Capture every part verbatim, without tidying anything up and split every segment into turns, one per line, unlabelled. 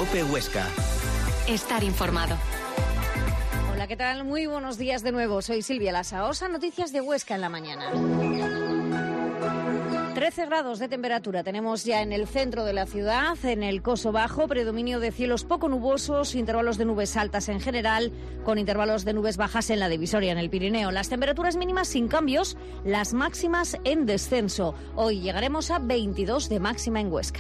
COPE Huesca.
Estar informado.
Hola, ¿qué tal? Muy buenos días de nuevo. Soy Silvia Lasaosa, noticias de Huesca en la mañana. trece grados de temperatura tenemos ya en el centro de la ciudad, en el Coso Bajo, predominio de cielos poco nubosos, intervalos de nubes altas en general, con intervalos de nubes bajas en la divisoria, en el Pirineo. Las temperaturas mínimas sin cambios, las máximas en descenso. Hoy llegaremos a veintidós de máxima en Huesca.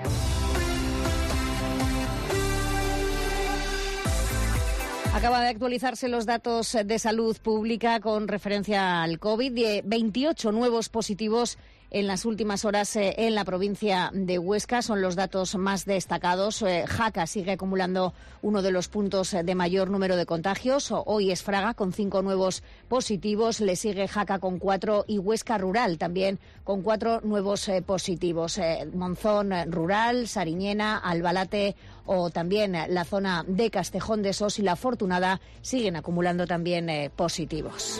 Acaba de actualizarse los datos de salud pública con referencia al COVID. De veintiocho nuevos positivos en las últimas horas eh, en la provincia de Huesca. Son los datos más destacados. Eh, Jaca sigue acumulando uno de los puntos de mayor número de contagios. Hoy es Fraga con cinco nuevos positivos. Le sigue Jaca con cuatro y Huesca Rural también con cuatro nuevos eh, positivos. Eh, Monzón Rural, Sariñena, Albalate o también la zona de Castejón de Sos y La Afortunada siguen acumulando también eh, positivos.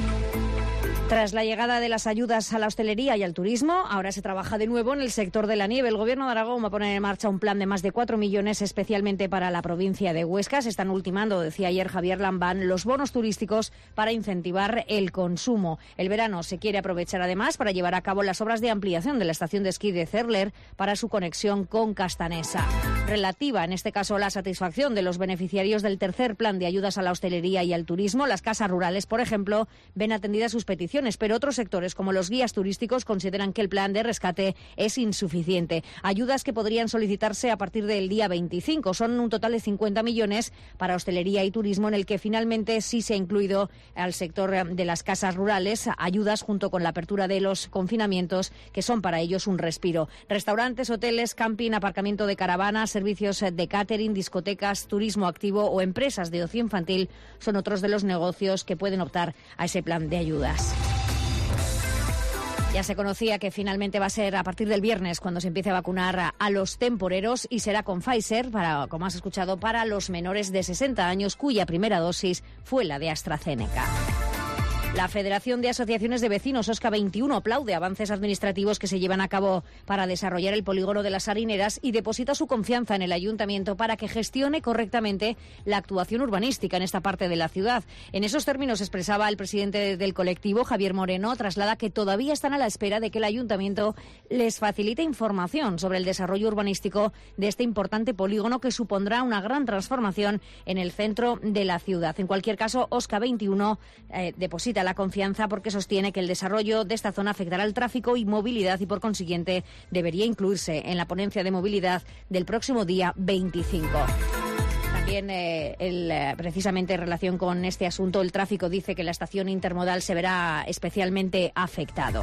Tras la llegada de las ayudas a la hostelería y al turismo, ahora se trabaja de nuevo en el sector de la nieve. El Gobierno de Aragón va a poner en marcha un plan de más de cuatro millones especialmente para la provincia de Huesca. Se están ultimando, decía ayer Javier Lambán, los bonos turísticos para incentivar el consumo. El verano se quiere aprovechar además para llevar a cabo las obras de ampliación de la estación de esquí de Cerler para su conexión con Castanesa. Relativa, en este caso, la satisfacción de los beneficiarios del tercer plan de ayudas a la hostelería y al turismo. Las casas rurales, por ejemplo, ven atendidas sus peticiones, pero otros sectores, como los guías turísticos, consideran que el plan de rescate es insuficiente. Ayudas que podrían solicitarse a partir del día veinticinco. Son un total de cincuenta millones para hostelería y turismo, en el que finalmente sí se ha incluido al sector de las casas rurales ayudas junto con la apertura de los confinamientos, que son para ellos un respiro. Restaurantes, hoteles, camping, aparcamiento de caravanas, servicios de catering, discotecas, turismo activo o empresas de ocio infantil son otros de los negocios que pueden optar a ese plan de ayudas. Ya se conocía que finalmente va a ser a partir del viernes cuando se empiece a vacunar a los temporeros y será con Pfizer, para, como has escuchado, para los menores de sesenta años cuya primera dosis fue la de AstraZeneca. La Federación de Asociaciones de Vecinos, Osca veintiuno, aplaude avances administrativos que se llevan a cabo para desarrollar el polígono de las Harineras y deposita su confianza en el Ayuntamiento para que gestione correctamente la actuación urbanística en esta parte de la ciudad. En esos términos expresaba el presidente del colectivo, Javier Moreno, traslada que todavía están a la espera de que el Ayuntamiento les facilite información sobre el desarrollo urbanístico de este importante polígono que supondrá una gran transformación en el centro de la ciudad. En cualquier caso, Osca veintiuno eh, deposita la confianza porque sostiene que el desarrollo de esta zona afectará al tráfico y movilidad y, por consiguiente, debería incluirse en la ponencia de movilidad del próximo día veinticinco. También, eh, el, eh, precisamente en relación con este asunto, el tráfico dice que la estación intermodal se verá especialmente afectado.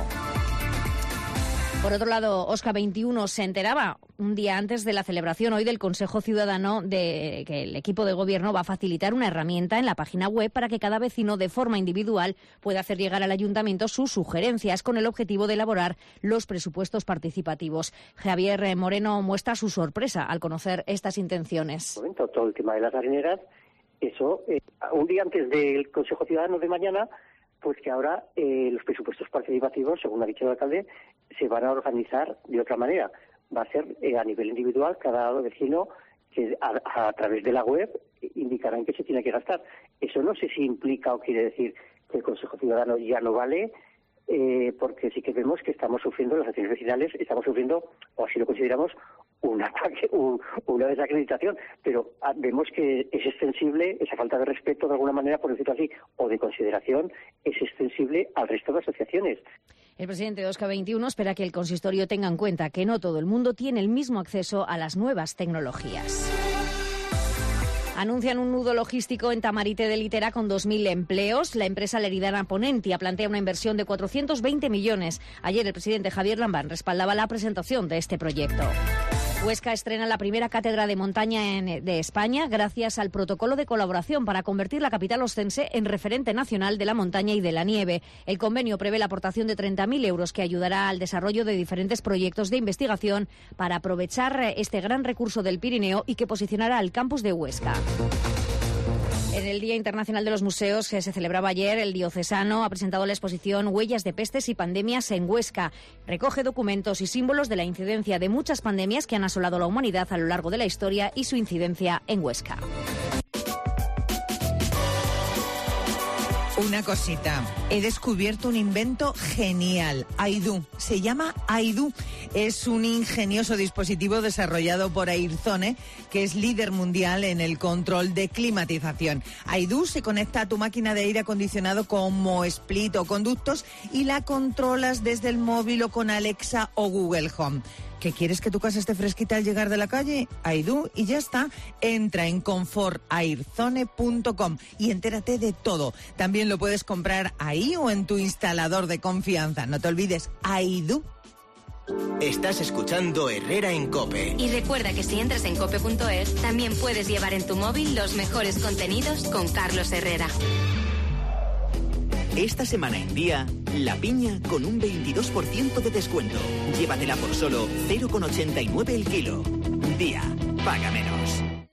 Por otro lado, Osca veintiuno se enteraba un día antes de la celebración hoy del Consejo Ciudadano de que el equipo de gobierno va a facilitar una herramienta en la página web para que cada vecino de forma individual pueda hacer llegar al ayuntamiento sus sugerencias con el objetivo de elaborar los presupuestos participativos. Javier Moreno muestra su sorpresa al conocer estas intenciones.
Momento, todo el tema de las harineras, eso, eh, un día antes del Consejo Ciudadano de mañana, pues que ahora eh, los presupuestos participativos, según ha dicho el alcalde, se van a organizar de otra manera. Va a ser eh, a nivel individual, cada vecino que a, a través de la web indicará en qué se tiene que gastar. Eso no sé si implica o quiere decir que el Consejo Ciudadano ya no vale, eh, porque sí que vemos que estamos sufriendo, las acciones vecinales, estamos sufriendo, o así lo consideramos, un ataque, un, una desacreditación, pero ah, vemos que es extensible, esa falta de respeto de alguna manera, por decirlo así, o de consideración, es extensible al resto de asociaciones.
El presidente de Osca veintiuno espera que el consistorio tenga en cuenta que no todo el mundo tiene el mismo acceso a las nuevas tecnologías. Anuncian un nudo logístico en Tamarite de Litera con dos mil empleos. La empresa leridana Ponentia plantea una inversión de cuatrocientos veinte millones. Ayer el presidente Javier Lambán respaldaba la presentación de este proyecto. Huesca estrena la primera cátedra de montaña en, de España gracias al protocolo de colaboración para convertir la capital oscense en referente nacional de la montaña y de la nieve. El convenio prevé la aportación de treinta mil euros que ayudará al desarrollo de diferentes proyectos de investigación para aprovechar este gran recurso del Pirineo y que posicionará al campus de Huesca. En el Día Internacional de los Museos, que se celebraba ayer, el diocesano ha presentado la exposición Huellas de pestes y pandemias en Huesca. Recoge documentos y símbolos de la incidencia de muchas pandemias que han asolado a la humanidad a lo largo de la historia y su incidencia en Huesca.
Una cosita, he descubierto un invento genial, Aidú. Se llama Aidú. Es un ingenioso dispositivo desarrollado por Airzone, que es líder mundial en el control de climatización. Aidú se conecta a tu máquina de aire acondicionado como Split o conductos y la controlas desde el móvil o con Alexa o Google Home. ¿Qué quieres, que tu casa esté fresquita al llegar de la calle? Aidú y ya está. Entra en confort airzone punto com y entérate de todo. También lo puedes comprar ahí o en tu instalador de confianza. No te olvides, Aidú.
Estás escuchando Herrera en COPE.
Y recuerda que si entras en cope punto es, también puedes llevar en tu móvil los mejores contenidos con Carlos Herrera.
Esta semana en Día, la piña con un veintidós por ciento de descuento. Llévatela por solo cero coma ochenta y nueve el kilo. Día, paga menos.